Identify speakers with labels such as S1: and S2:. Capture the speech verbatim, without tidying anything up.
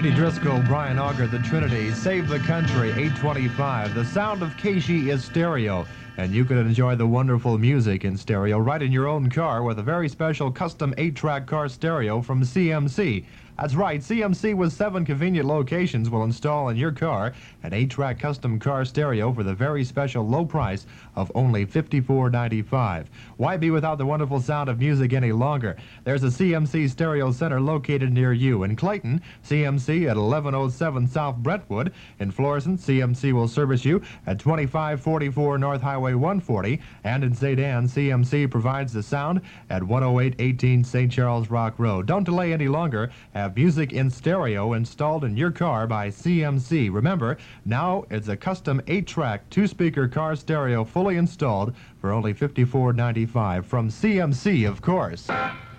S1: Judy Driscoll, Brian Auger, The Trinity, Save the Country, eight twenty-five. The sound of Casey is stereo, and you can enjoy the wonderful music in stereo right in your own car with a very special custom eight-track car stereo from C M C. That's right, C M C with seven convenient locations will install in your car an eight-track custom car stereo for the very special low price of only fifty-four ninety-five. Why be without the wonderful sound of music any longer? There's a C M C Stereo Center located near you. In Clayton, C M C at eleven oh seven South Brentwood. In Florissant, C M C will service you at twenty-five forty-four North Highway one forty. And in Saint Anne, C M C provides the sound at one oh eight eighteen Saint Charles Rock Road. Don't delay any longer. Have music in stereo installed in your car by C M C. Remember, now it's a custom eight-track, two-speaker car stereo fully installed for only fifty-four ninety-five from C M C, of course.